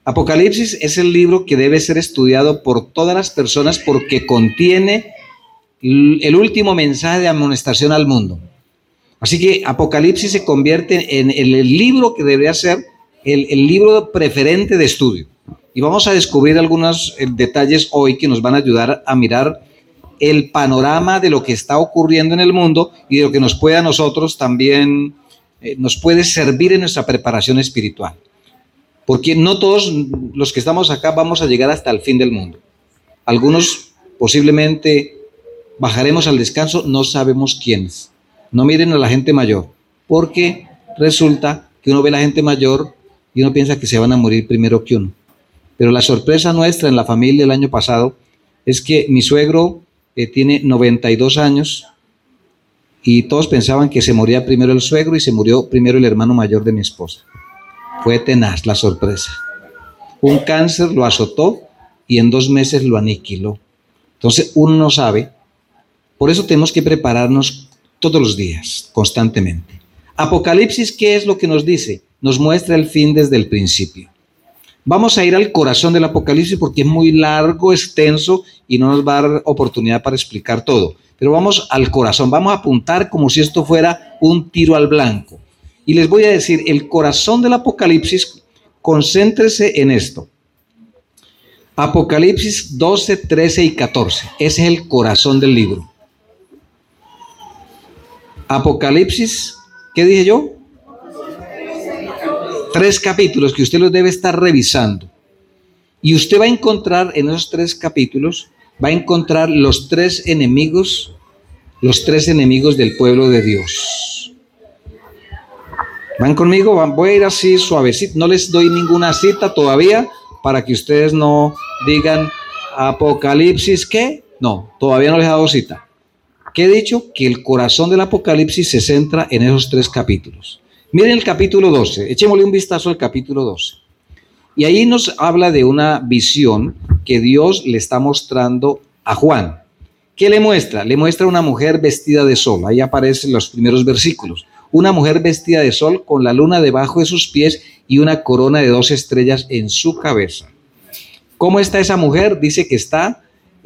Apocalipsis es el libro que debe ser estudiado por todas las personas porque contiene el último mensaje de amonestación al mundo. Así que Apocalipsis se convierte en el libro que debería ser el libro preferente de estudio. Y vamos a descubrir algunos detalles hoy que nos van a ayudar a mirar el panorama de lo que está ocurriendo en el mundo y de lo que nos puede a nosotros también, nos puede servir en nuestra preparación espiritual. Porque no todos los que estamos acá vamos a llegar hasta el fin del mundo. Algunos posiblemente bajaremos al descanso, no sabemos quiénes. No miren a la gente mayor, porque resulta que uno ve a la gente mayor y uno piensa que se van a morir primero que uno. Pero la sorpresa nuestra en la familia el año pasado es que mi suegro tiene 92 años y todos pensaban que se moría primero el suegro y se murió primero el hermano mayor de mi esposa. Fue tenaz la sorpresa. Un cáncer lo azotó y en 2 meses lo aniquiló. Entonces uno no sabe. Por eso tenemos que prepararnos todos los días, constantemente. Apocalipsis, ¿qué es lo que nos dice? Nos muestra el fin desde el principio. Vamos a ir al corazón del Apocalipsis porque es muy largo, extenso y no nos va a dar oportunidad para explicar todo. Pero vamos al corazón, vamos a apuntar como si esto fuera un tiro al blanco. Y les voy a decir, el corazón del Apocalipsis, concéntrese en esto. Apocalipsis 12, 13 y 14. Ese es el corazón del libro. Apocalipsis, ¿qué dije yo? 3 capítulos que usted los debe estar revisando. Y usted va a encontrar en esos 3 capítulos, va a encontrar los 3 enemigos del pueblo de Dios. ¿Van conmigo? Voy a ir así suavecito. No les doy ninguna cita todavía para que ustedes no digan Apocalipsis, ¿qué? No, todavía no les he dado cita. ¿Qué he dicho? Que el corazón del Apocalipsis se centra en esos 3 capítulos. Miren el capítulo 12, echémosle un vistazo al capítulo 12. Y ahí nos habla de una visión que Dios le está mostrando a Juan. ¿Qué le muestra? Le muestra una mujer vestida de sol. Ahí aparecen los primeros versículos. Una mujer vestida de sol con la luna debajo de sus pies y una corona de 2 estrellas en su cabeza. ¿Cómo está esa mujer? Dice que está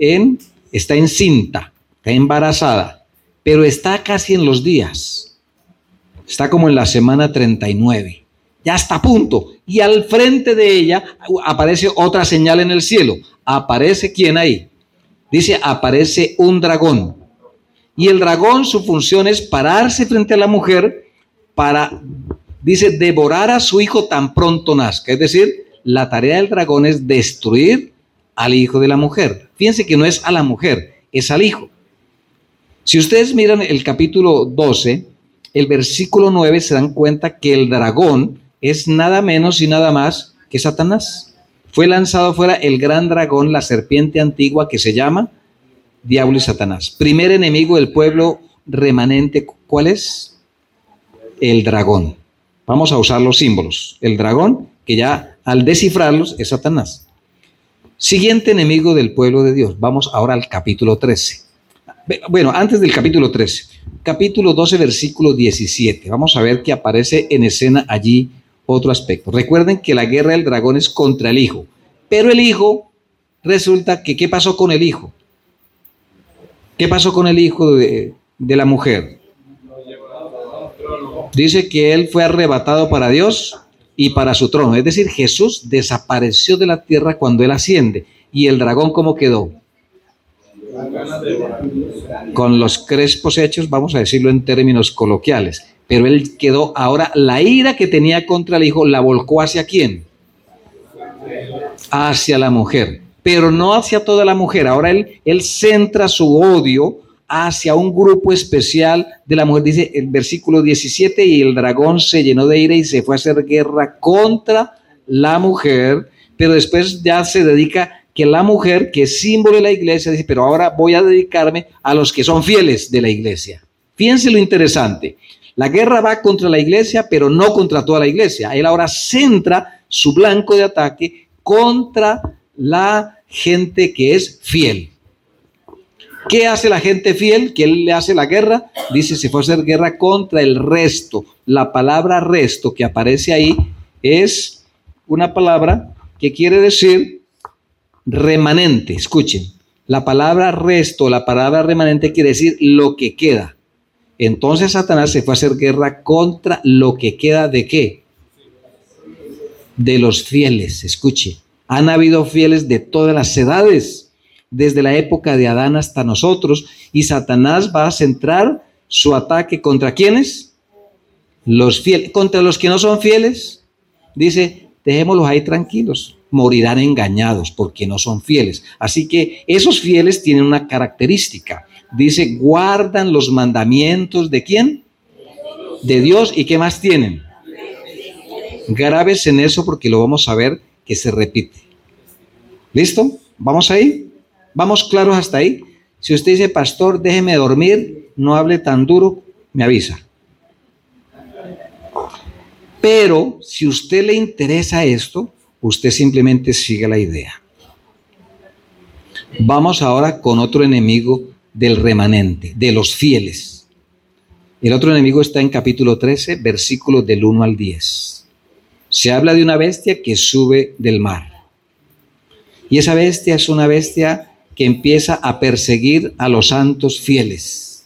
encinta, está embarazada, pero está casi en los días. Está como en la semana 39. Ya está a punto. Y al frente de ella aparece otra señal en el cielo. ¿Aparece quién ahí? Dice, aparece un dragón. Y el dragón, su función es pararse frente a la mujer para, dice, devorar a su hijo tan pronto nazca. Es decir, la tarea del dragón es destruir al hijo de la mujer. Fíjense que no es a la mujer, es al hijo. Si ustedes miran el capítulo 12, el versículo 9, se dan cuenta que el dragón es nada menos y nada más que Satanás. Fue lanzado fuera el gran dragón, la serpiente antigua que se llama Diablo y Satanás. Primer enemigo del pueblo remanente, ¿cuál es? El dragón. Vamos a usar los símbolos. El dragón, que ya al descifrarlos es Satanás. Siguiente enemigo del pueblo de Dios. Vamos ahora al capítulo 13. Bueno, antes del capítulo 13, capítulo 12, versículo 17. Vamos a ver que aparece en escena allí otro aspecto. Recuerden que la guerra del dragón es contra el hijo, pero el hijo, resulta que, ¿qué pasó con el hijo? ¿Qué pasó con el hijo de la mujer? Dice que él fue arrebatado para Dios y para su trono. Es decir, Jesús desapareció de la tierra cuando él asciende. ¿Y el dragón cómo quedó? Con los crespos hechos, vamos a decirlo en términos coloquiales, pero él quedó, ahora la ira que tenía contra el hijo la volcó ¿hacia quién? Hacia la mujer, pero no hacia toda la mujer. Ahora él centra su odio hacia un grupo especial de la mujer. Dice el versículo 17, y el dragón se llenó de ira y se fue a hacer guerra contra la mujer, pero después ya se dedica que la mujer, que es símbolo de la iglesia, dice, pero ahora voy a dedicarme a los que son fieles de la iglesia. Fíjense lo interesante. La guerra va contra la iglesia, pero no contra toda la iglesia. Él ahora centra su blanco de ataque contra la gente que es fiel. ¿Qué hace la gente fiel? ¿Que él le hace la guerra? Dice, se fue a hacer guerra contra el resto. La palabra resto que aparece ahí es una palabra que quiere decir remanente. Escuchen, la palabra resto, la palabra remanente quiere decir lo que queda. Entonces Satanás se fue a hacer guerra contra lo que queda ¿de qué? De los fieles. Escuche, han habido fieles de todas las edades, desde la época de Adán hasta nosotros, y Satanás va a centrar su ataque ¿contra quiénes? Los fieles. Contra los que no son fieles, dice, dejémoslos ahí tranquilos, morirán engañados porque no son fieles. Así que esos fieles tienen una característica, dice, guardan los mandamientos ¿de quién? De Dios. ¿Y qué más tienen? Graves en eso porque lo vamos a ver que se repite. ¿Listo? ¿Vamos ahí? ¿Vamos claros hasta ahí? Si usted dice, pastor, déjeme dormir, no hable tan duro, me avisa. Pero si a usted le interesa esto, usted simplemente sigue la idea. Vamos ahora con otro enemigo del remanente, de los fieles. El otro enemigo está en capítulo 13, versículos del 1 al 10. Se habla de una bestia que sube del mar. Y esa bestia es una bestia que empieza a perseguir a los santos fieles.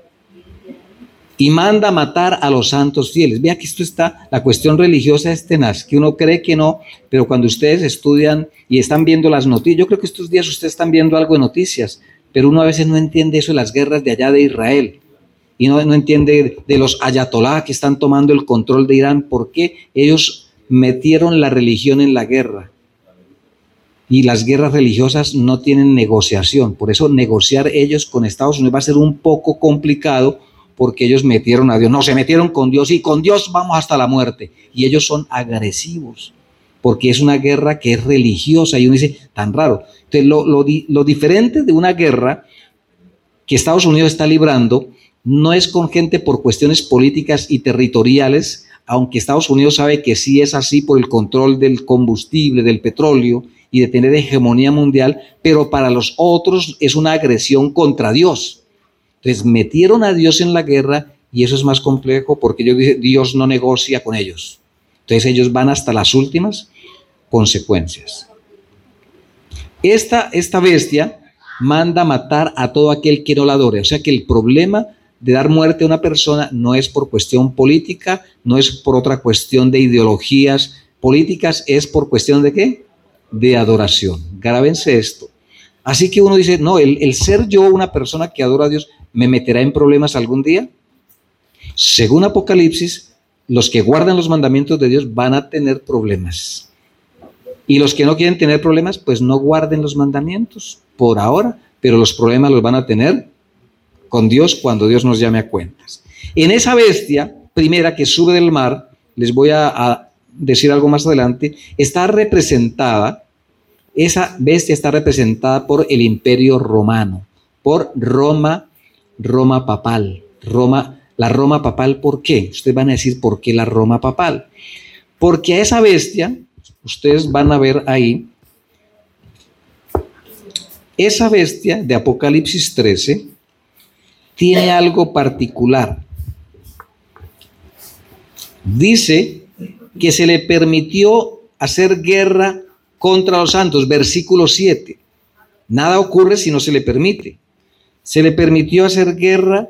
Y manda a matar a los santos fieles. Vea que esto está, la cuestión religiosa es tenaz, que uno cree que no, pero cuando ustedes estudian y están viendo las noticias, yo creo que estos días ustedes están viendo algo de noticias, pero uno a veces no entiende eso de las guerras de allá de Israel. Y no entiende de los ayatolá que están tomando el control de Irán, porque ellos metieron la religión en la guerra. Y las guerras religiosas no tienen negociación. Por eso negociar ellos con Estados Unidos va a ser un poco complicado, porque ellos metieron a Dios. No, se metieron con Dios y con Dios vamos hasta la muerte. Y ellos son agresivos, porque es una guerra que es religiosa. Y uno dice, tan raro. Entonces, lo diferente de una guerra que Estados Unidos está librando no es con gente por cuestiones políticas y territoriales, aunque Estados Unidos sabe que sí es así por el control del combustible, del petróleo y de tener hegemonía mundial, pero para los otros es una agresión contra Dios. Entonces metieron a Dios en la guerra y eso es más complejo porque ellos dicen, Dios no negocia con ellos. Entonces ellos van hasta las últimas consecuencias. Esta bestia manda matar a todo aquel que no la adore. O sea que el problema de dar muerte a una persona no es por cuestión política, no es por otra cuestión de ideologías políticas, es por cuestión ¿de qué? De adoración. Grábense esto. Así que uno dice, no, el ser yo una persona que adora a Dios, ¿me meterá en problemas algún día? Según Apocalipsis, los que guardan los mandamientos de Dios van a tener problemas. Y los que no quieren tener problemas, pues no guarden los mandamientos por ahora, pero los problemas los van a tener con Dios cuando Dios nos llame a cuentas. En esa bestia primera que sube del mar, les voy a decir algo más adelante, está representada, esa bestia está representada por el Imperio Romano, por Roma papal. La Roma papal, ¿por qué? Ustedes van a decir, ¿por qué la Roma papal? Porque a esa bestia, ustedes van a ver ahí, esa bestia de Apocalipsis 13 tiene algo particular. Dice que se le permitió hacer guerra contra los santos, versículo 7. Nada ocurre si no se le permite. Se le permitió hacer guerra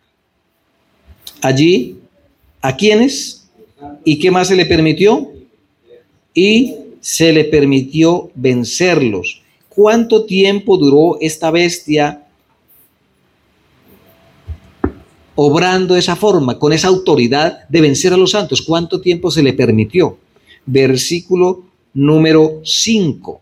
allí. ¿A quiénes? ¿Y qué más se le permitió? Y se le permitió vencerlos. ¿Cuánto tiempo duró esta bestia obrando de esa forma, con esa autoridad de vencer a los santos? ¿Cuánto tiempo se le permitió? Versículo número 5.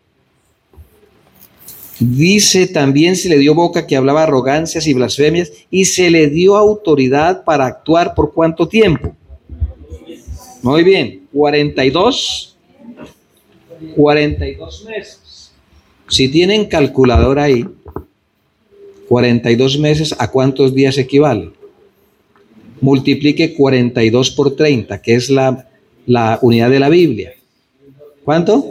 Dice, también se le dio boca que hablaba arrogancias y blasfemias, y se le dio autoridad para actuar ¿por cuánto tiempo? Muy bien, 42 meses. Si tienen calculadora ahí, 42 meses, ¿a cuántos días equivale? Multiplique 42 por 30, que es la unidad de la Biblia. ¿Cuánto?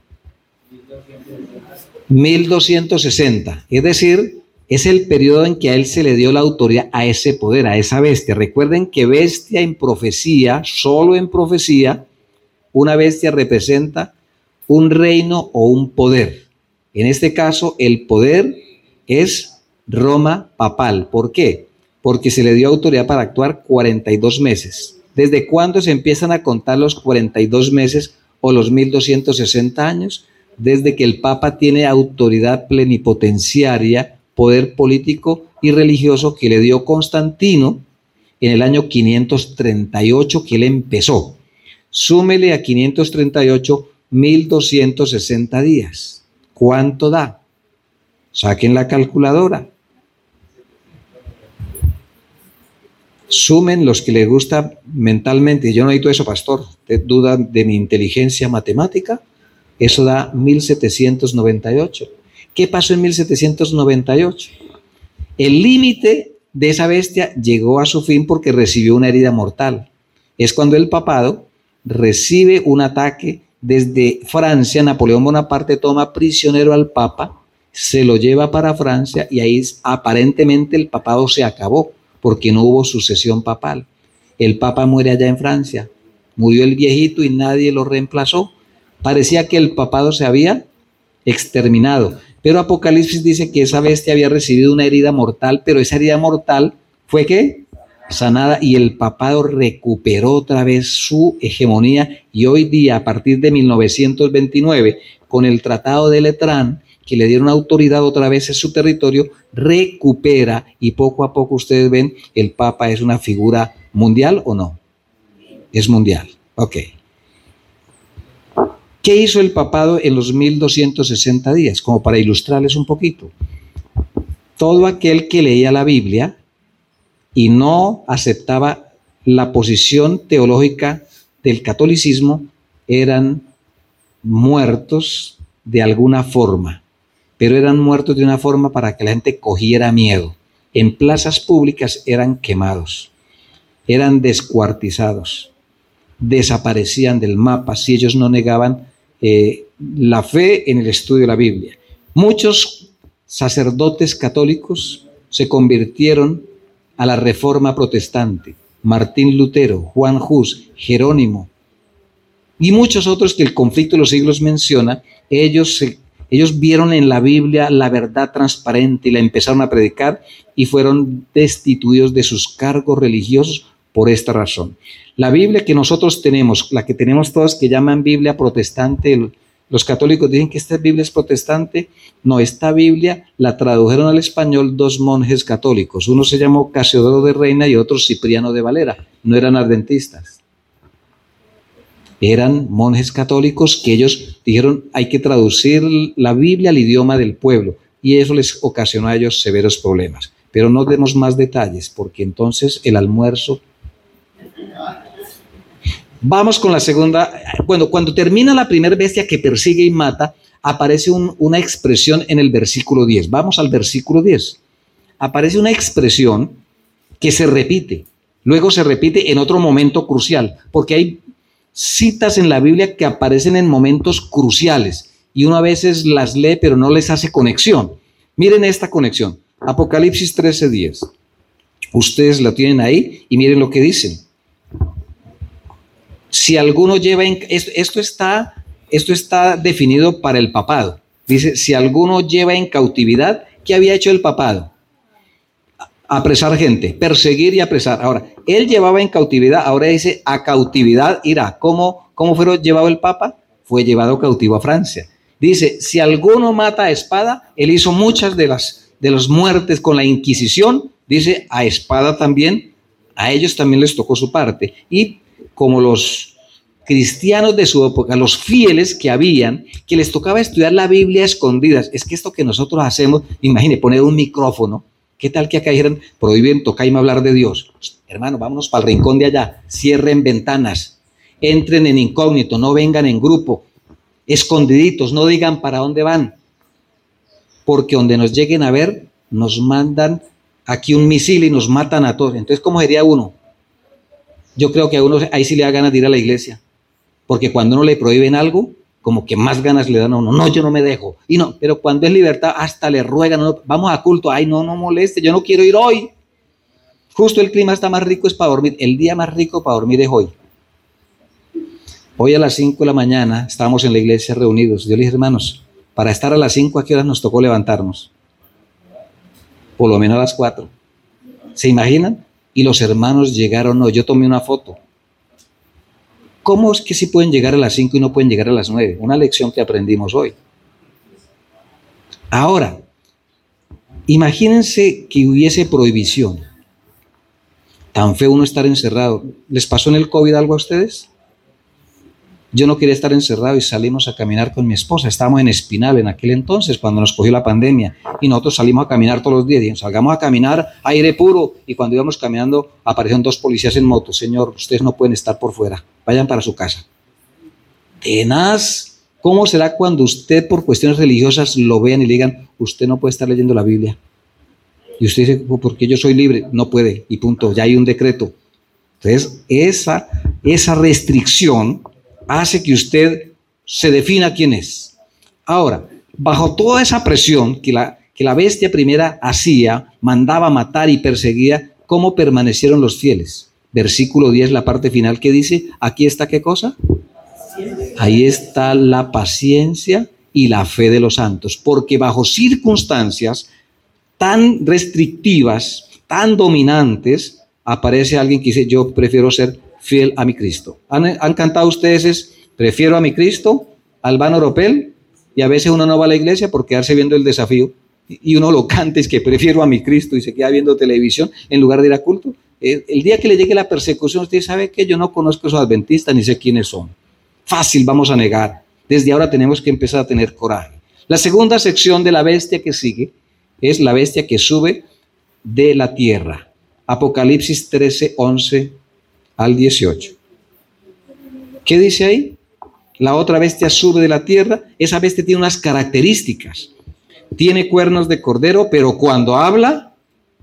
1260. Es decir, es el periodo en que a él se le dio la autoridad a ese poder, a esa bestia. Recuerden que bestia en profecía, solo en profecía, una bestia representa un reino o un poder. En este caso, el poder es Roma papal. ¿Por qué? Porque se le dio autoridad para actuar 42 meses. ¿Desde cuándo se empiezan a contar los 42 meses o los 1260 años? Desde que el Papa tiene autoridad plenipotenciaria, poder político y religioso que le dio Constantino en el año 538 que él empezó. Súmele a 538 1260 días. ¿Cuánto da? Saquen la calculadora. Sumen los que les gusta mentalmente. Yo no necesito eso, pastor. ¿Usted duda de mi inteligencia matemática? Eso da 1798. ¿Qué pasó en 1798? El límite de esa bestia llegó a su fin porque recibió una herida mortal. Es cuando el papado recibe un ataque desde Francia. Napoleón Bonaparte toma prisionero al papa, se lo lleva para Francia y ahí aparentemente el papado se acabó porque no hubo sucesión papal. El papa muere allá en Francia, murió el viejito y nadie lo reemplazó. Parecía que el papado se había exterminado, pero Apocalipsis dice que esa bestia había recibido una herida mortal, pero esa herida mortal fue ¿qué? Sanada, y el papado recuperó otra vez su hegemonía, y hoy día, a partir de 1929, con el Tratado de Letrán, que le dieron autoridad otra vez en su territorio, recupera, y poco a poco ustedes ven, el Papa es una figura mundial o no. Es mundial. Ok. ¿Qué hizo el papado en los 1260 días? Como para ilustrarles un poquito. Todo aquel que leía la Biblia y no aceptaba la posición teológica del catolicismo eran muertos de alguna forma, pero eran muertos de una forma para que la gente cogiera miedo. En plazas públicas eran quemados, eran descuartizados, desaparecían del mapa si ellos no negaban la fe en el estudio de la Biblia. Muchos sacerdotes católicos se convirtieron a la Reforma Protestante. Martín Lutero, Juan Hus, Jerónimo y muchos otros que el conflicto de los siglos menciona. Ellos vieron en la Biblia la verdad transparente y la empezaron a predicar y fueron destituidos de sus cargos religiosos por esta razón. La Biblia que nosotros tenemos, la que tenemos todos que llaman Biblia protestante, los católicos dicen que esta Biblia es protestante. No, esta Biblia la tradujeron al español dos monjes católicos. Uno se llamó Casiodoro de Reina y otro Cipriano de Valera. No eran adventistas. Eran monjes católicos que ellos dijeron hay que traducir la Biblia al idioma del pueblo y eso les ocasionó a ellos severos problemas. Pero no demos más detalles porque entonces el almuerzo... Vamos con la segunda. Bueno, cuando termina la primera bestia que persigue y mata, aparece una expresión en el versículo 10. Vamos al versículo 10. Aparece una expresión que se repite. Luego se repite en otro momento crucial, porque hay citas en la Biblia que aparecen en momentos cruciales y uno a veces las lee pero no les hace conexión. Miren esta conexión. Apocalipsis 13:10. Ustedes la tienen ahí y miren lo que dicen. Si alguno lleva esto está definido para el papado. Dice, si alguno lleva en cautividad, ¿qué había hecho el papado? Apresar gente, perseguir y apresar. Ahora, él llevaba en cautividad, ahora dice a cautividad irá. ¿Cómo fue llevado el papa? Fue llevado cautivo a Francia. Dice, si alguno mata a espada, él hizo muchas de las muertes con la Inquisición. Dice, a espada también, a ellos también les tocó su parte. Y como los cristianos de su época, los fieles que habían, que les tocaba estudiar la Biblia a escondidas. Es que esto que nosotros hacemos, imagine, poner un micrófono, ¿qué tal que acá dijeran, prohíben tocarme hablar de Dios? Hermano, vámonos para el rincón de allá, cierren ventanas, entren en incógnito, no vengan en grupo, escondiditos, no digan para dónde van, porque donde nos lleguen a ver, nos mandan aquí un misil y nos matan a todos. Entonces, ¿cómo sería uno? Yo creo que a uno ahí sí le da ganas de ir a la iglesia, porque cuando uno le prohíben algo, como que más ganas le dan a uno. No, yo no me dejo. Y no, pero cuando es libertad, hasta le ruegan, no, vamos a culto. Ay, no moleste, yo no quiero ir hoy. Justo el clima está más rico, es para dormir. El día más rico para dormir es hoy. Hoy a las 5 de la mañana estábamos en la iglesia reunidos. Yo le dije, hermanos, para estar a las 5, ¿a qué horas nos tocó levantarnos? Por lo menos a las 4. ¿Se imaginan? Y los hermanos llegaron, no, yo tomé una foto. ¿Cómo es que sí pueden llegar a las 5 y no pueden llegar a las 9? Una lección que aprendimos hoy. Ahora, imagínense que hubiese prohibición. Tan feo uno estar encerrado. ¿Les pasó en el COVID algo a ustedes? Yo no quería estar encerrado y salimos a caminar con mi esposa. Estábamos en Espinal en aquel entonces, cuando nos cogió la pandemia. Y nosotros salimos a caminar todos los días. Y salgamos a caminar aire puro. Y cuando íbamos caminando, aparecieron 2 policías en moto. Señor, ustedes no pueden estar por fuera. Vayan para su casa. Tenaz. ¿Cómo será cuando usted, por cuestiones religiosas, lo vean y le digan, usted no puede estar leyendo la Biblia? Y usted dice, porque yo soy libre. No puede. Y punto. Ya hay un decreto. Entonces, esa restricción hace que usted se defina quién es. Ahora, bajo toda esa presión que la bestia primera hacía, mandaba matar y perseguía, ¿cómo permanecieron los fieles? Versículo 10, la parte final que dice, aquí está ¿qué cosa? Ahí está la paciencia y la fe de los santos, porque bajo circunstancias tan restrictivas, tan dominantes, aparece alguien que dice, yo prefiero ser fiel a mi Cristo. ¿Han cantado ustedes prefiero a mi Cristo, Albano Oropel? Y a veces uno no va a la iglesia por quedarse viendo El Desafío y uno lo canta, es que prefiero a mi Cristo, y se queda viendo televisión en lugar de ir a culto. El día que le llegue la persecución, usted sabe que yo no conozco a esos adventistas ni sé quiénes son. Fácil vamos a negar. Desde ahora tenemos que empezar a tener coraje. La segunda sección de la bestia que sigue es la bestia que sube de la tierra. Apocalipsis 13, 11 al 18. ¿Qué dice ahí? La otra bestia sube de la tierra. Esa bestia tiene unas características. Tiene cuernos de cordero, pero cuando habla,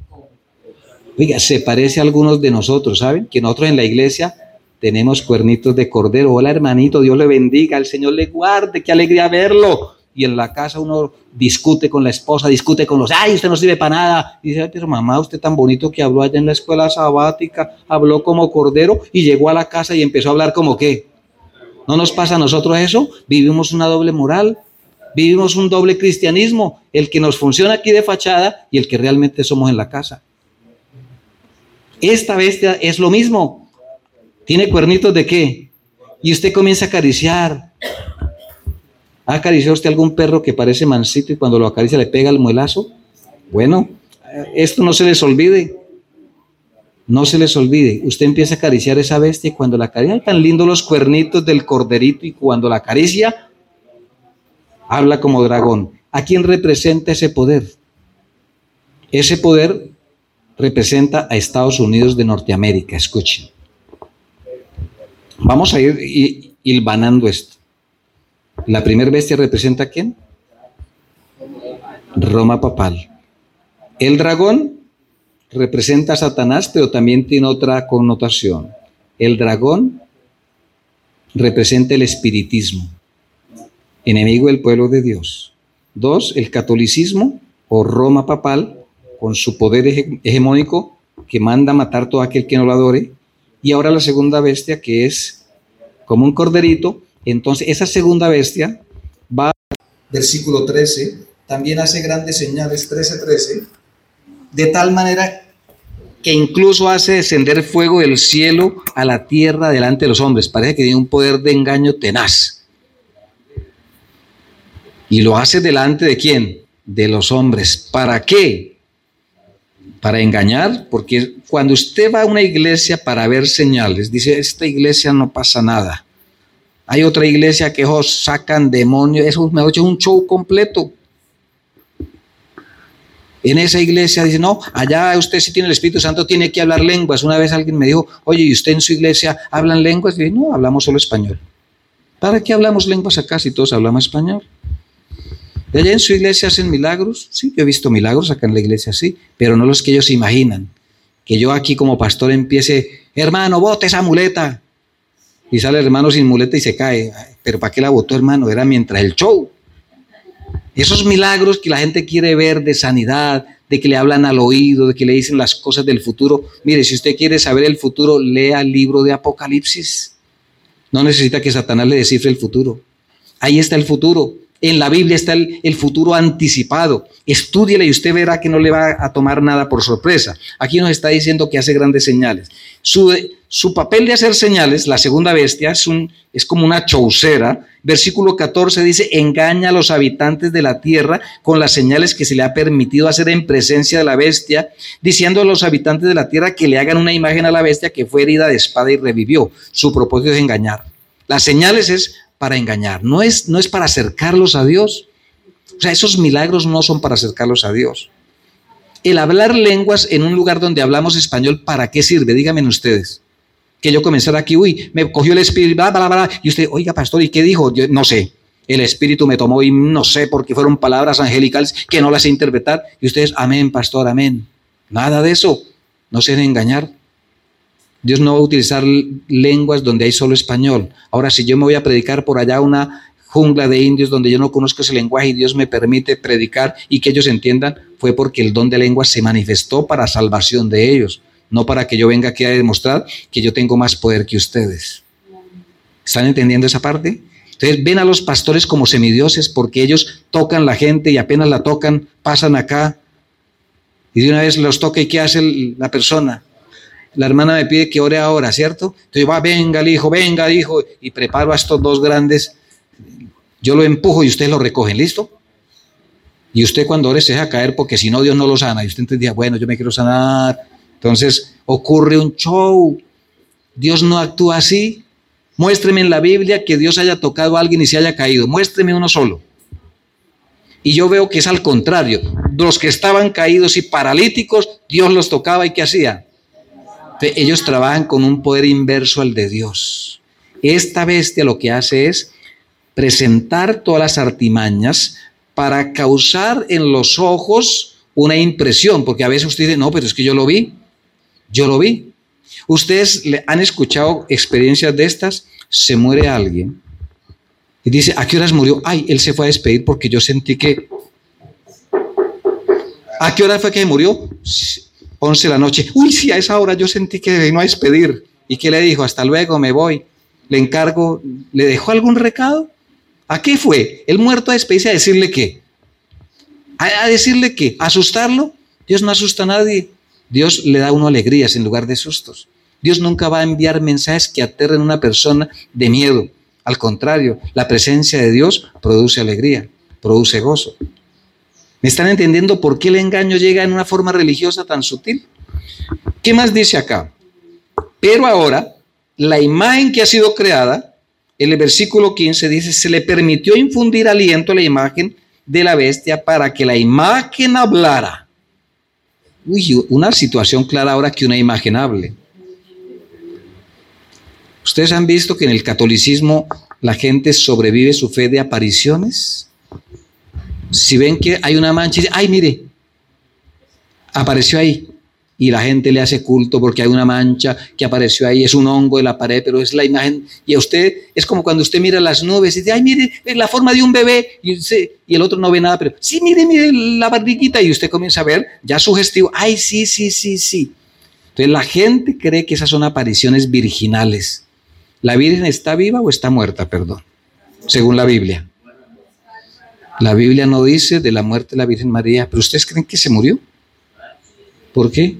oiga, se parece a algunos de nosotros, ¿saben? Que nosotros en la iglesia tenemos cuernitos de cordero. Hola hermanito, Dios le bendiga, el Señor le guarde, qué alegría verlo. Y en la casa uno discute con la esposa, discute con los, ay, usted no sirve para nada. Y dice, ay, pero mamá, usted tan bonito que habló allá en la escuela sabática, habló como cordero y llegó a la casa y empezó a hablar como qué. ¿No nos pasa a nosotros eso? Vivimos una doble moral, vivimos un doble cristianismo, el que nos funciona aquí de fachada y el que realmente somos en la casa. Esta bestia es lo mismo. ¿Tiene cuernitos de qué? Y usted comienza a acariciar. ¿Ha acariciado usted algún perro que parece mansito y cuando lo acaricia le pega el muelazo? Bueno, esto no se les olvide. No se les olvide. Usted empieza a acariciar esa bestia y cuando la acaricia, ¡ay, tan lindos los cuernitos del corderito! Y cuando la acaricia, habla como dragón. ¿A quién representa ese poder? Ese poder representa a Estados Unidos de Norteamérica. Escuchen. Vamos a ir hilvanando esto. La primera bestia representa ¿a quién? Roma papal. El dragón representa a Satanás, pero también tiene otra connotación. El dragón representa el espiritismo, enemigo del pueblo de Dios. 2, el catolicismo o Roma papal, con su poder hegemónico que manda matar todo aquel que no lo adore. Y ahora la segunda bestia, que es como un corderito. Entonces esa segunda bestia va, versículo 13, también hace grandes señales, 13, de tal manera que incluso hace descender fuego del cielo a la tierra delante de los hombres. Parece que tiene un poder de engaño tenaz. Y lo hace delante de ¿quién? De los hombres. ¿Para qué? Para engañar, porque cuando usted va a una iglesia para ver señales, dice, esta iglesia no pasa nada. Hay otra iglesia que sacan demonios, eso me ha hecho un show completo. En esa iglesia dice, no, allá usted sí tiene el Espíritu Santo, tiene que hablar lenguas. Una vez alguien me dijo, oye, ¿y usted en su iglesia hablan lenguas? Y dije, no, hablamos solo español. ¿Para qué hablamos lenguas acá si todos hablamos español? ¿De allá en su iglesia hacen milagros? Sí, yo he visto milagros acá en la iglesia, sí, pero no los que ellos imaginan. Que yo aquí como pastor empiece, hermano, bote esa muleta. Y sale el hermano sin muleta y se cae. ¿Pero para qué la botó, hermano? Era mientras el show. Esos milagros que la gente quiere ver de sanidad, de que le hablan al oído, de que le dicen las cosas del futuro. Mire, si usted quiere saber el futuro, lea el libro de Apocalipsis. No necesita que Satanás le descifre el futuro. Ahí está el futuro. En la Biblia está el futuro anticipado. Estúdiele y usted verá que no le va a tomar nada por sorpresa. Aquí nos está diciendo que hace grandes señales. Su papel de hacer señales, la segunda bestia, es como una chaucera. Versículo 14 dice, engaña a los habitantes de la tierra con las señales que se le ha permitido hacer en presencia de la bestia, diciendo a los habitantes de la tierra que le hagan una imagen a la bestia que fue herida de espada y revivió. Su propósito es engañar. Las señales es para engañar, no es para acercarlos a Dios. O sea, esos milagros no son para acercarlos a Dios. El hablar lenguas en un lugar donde hablamos español, ¿para qué sirve? Díganme ustedes. Que yo comenzara aquí, me cogió el espíritu, bla, bla, bla, y usted, oiga, pastor, ¿y qué dijo? Yo no sé. El espíritu me tomó y no sé, porque fueron palabras angelicales que no las sé interpretar. Y ustedes, amén, pastor, amén. Nada de eso. No se dejen engañar. Dios no va a utilizar lenguas donde hay solo español. Ahora, si yo me voy a predicar por allá una jungla de indios donde yo no conozco ese lenguaje y Dios me permite predicar y que ellos entiendan, fue porque el don de lenguas se manifestó para salvación de ellos, no para que yo venga aquí a demostrar que yo tengo más poder que ustedes. ¿Están entendiendo esa parte? Entonces ven a los pastores como semidioses porque ellos tocan la gente y apenas la tocan, pasan acá y de una vez los toca y ¿qué hace la persona? La hermana me pide que ore ahora, ¿cierto? Entonces va, venga el hijo, y preparo a estos dos grandes, yo lo empujo y ustedes lo recogen, ¿listo? Y usted cuando ore se deja caer porque si no Dios no lo sana, y usted entendía, bueno, yo me quiero sanar. Entonces ocurre un show. Dios no actúa así. Muéstreme en la Biblia que Dios haya tocado a alguien y se haya caído, muéstreme uno solo. Y yo veo que es al contrario, los que estaban caídos y paralíticos, Dios los tocaba y ¿qué hacía? Ellos trabajan con un poder inverso al de Dios. Esta bestia lo que hace es presentar todas las artimañas para causar en los ojos una impresión, porque a veces usted dice, no, pero es que yo lo vi. Ustedes han escuchado experiencias de estas, se muere alguien y dice, ¿a qué horas murió? Ay, él se fue a despedir porque yo sentí que... ¿A qué hora fue que murió? 11 de la noche. Uy, sí, a esa hora yo sentí que vino a despedir. ¿Y qué le dijo? Hasta luego, me voy. Le encargo, ¿le dejó algún recado? ¿A qué fue? El muerto a despedirse a decirle qué. ¿A decirle qué? ¿A asustarlo? Dios no asusta a nadie. Dios le da a uno alegrías en lugar de sustos. Dios nunca va a enviar mensajes que aterren a una persona de miedo. Al contrario, la presencia de Dios produce alegría, produce gozo. ¿Me están entendiendo por qué el engaño llega en una forma religiosa tan sutil? ¿Qué más dice acá? Pero ahora, la imagen que ha sido creada, en el versículo 15 dice, se le permitió infundir aliento a la imagen de la bestia para que la imagen hablara. Uy, una situación clara ahora que una imagen hable. ¿Ustedes han visto que en el catolicismo la gente sobrevive su fe de apariciones? Si ven que hay una mancha y dicen, ay, mire, apareció ahí. Y la gente le hace culto porque hay una mancha que apareció ahí, es un hongo de la pared, pero es la imagen. Y a usted, es como cuando usted mira las nubes y dice, ay, mire, es la forma de un bebé. Y el otro no ve nada, pero sí, mire la barriguita. Y usted comienza a ver, ya sugestivo, ay, sí. Entonces la gente cree que esas son apariciones virginales. ¿La Virgen está viva o está muerta? Perdón, según la Biblia. La Biblia no dice de la muerte de la Virgen María, pero ¿ustedes creen que se murió? ¿Por qué?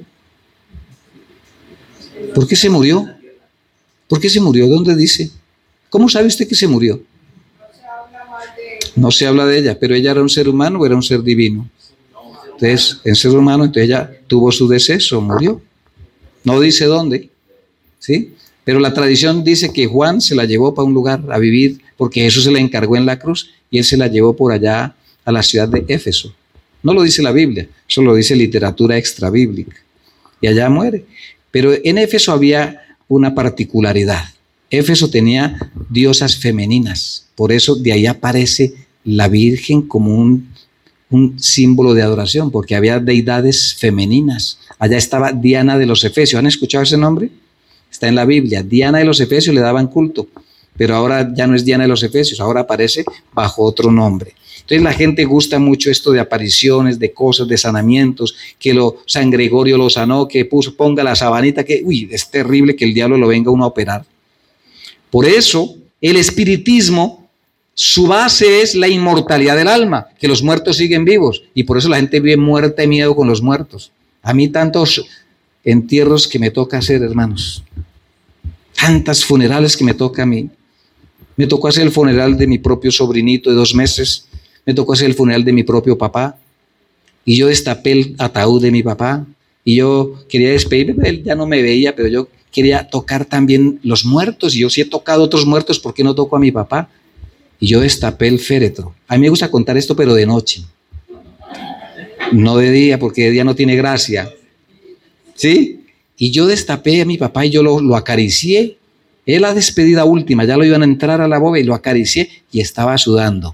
¿Por qué se murió? ¿Por qué se murió? ¿Dónde dice? ¿Cómo sabe usted que se murió? No se habla de ella, pero ella era un ser humano o era un ser divino. Entonces, en ser humano, entonces ella tuvo su deceso, murió. No dice dónde, ¿sí? Pero la tradición dice que Juan se la llevó para un lugar a vivir porque Jesús se la encargó en la cruz y él se la llevó por allá a la ciudad de Éfeso. No lo dice la Biblia, eso lo dice literatura extrabíblica. Y allá muere. Pero en Éfeso había una particularidad. Éfeso tenía diosas femeninas. Por eso de ahí aparece la Virgen como un símbolo de adoración, porque había deidades femeninas. Allá estaba Diana de los Efesios. ¿Han escuchado ese nombre? Está en la Biblia. Diana de los Efesios le daban culto. Pero ahora ya no es Diana de los Efesios, ahora aparece bajo otro nombre. Entonces la gente gusta mucho esto de apariciones, de cosas, de sanamientos, que San Gregorio lo sanó, que ponga la sabanita, que es terrible que el diablo lo venga uno a operar. Por eso, el espiritismo, su base es la inmortalidad del alma, que los muertos siguen vivos, y por eso la gente vive muerta de miedo con los muertos. A mí tantos entierros que me toca hacer, hermanos, tantas funerales que me toca a mí. Me tocó hacer el funeral de mi propio sobrinito de 2 meses, me tocó hacer el funeral de mi propio papá, y yo destapé el ataúd de mi papá, y yo quería despedirme, él ya no me veía, pero yo quería tocar también los muertos, y yo sí he tocado otros muertos, ¿por qué no toco a mi papá? Y yo destapé el féretro. A mí me gusta contar esto, pero de noche, no de día, porque de día no tiene gracia, ¿sí? Y yo destapé a mi papá y yo lo acaricié. Es la despedida última, ya lo iban a entrar a la bóveda y lo acaricié y estaba sudando.